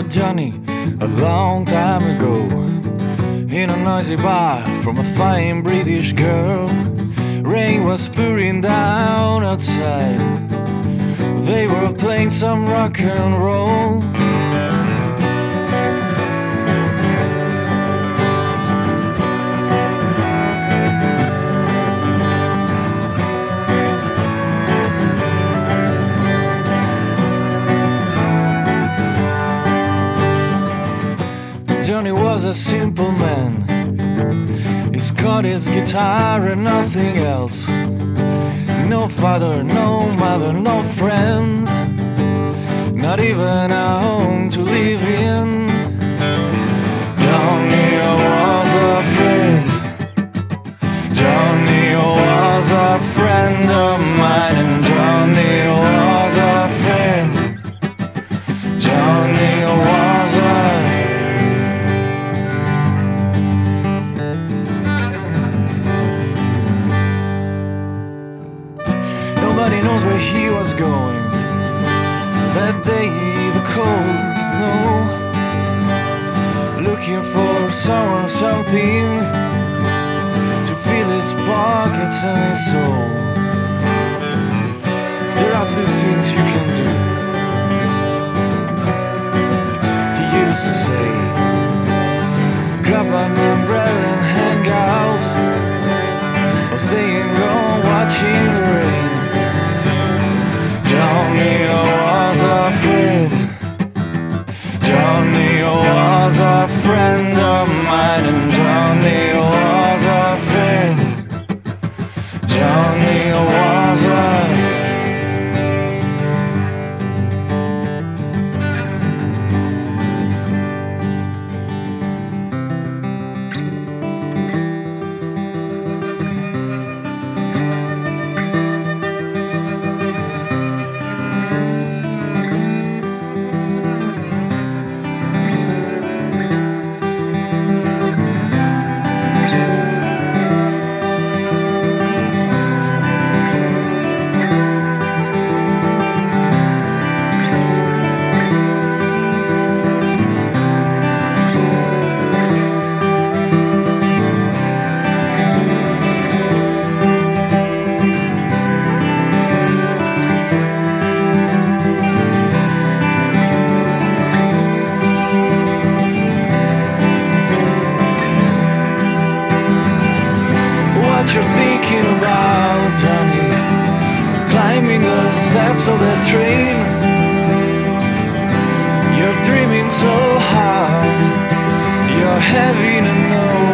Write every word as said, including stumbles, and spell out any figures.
about Johnny a long time ago. In a noisy bar from a fine British girl. Rain was pouring down outside. They were playing some rock and roll. Johnny was a simple man. He's got his guitar and nothing else. No father, no mother, no friends, not even a home to live in. Johnny was a friend. Johnny was a friend of mine, and Johnny was a friend. Johnny was a Nobody knows where he was going that day, the cold snow, looking for someone, something to fill his pockets and his soul. There are two things you can do, he used to say: grab an umbrella and hang out, or stay and go watching the rain. Johnny was a friend. Johnny was a friend of mine, and Johnny was a friend. Johnny was a what you're thinking about, Johnny? Climbing the steps of the train. You're dreaming so hard, you're having a no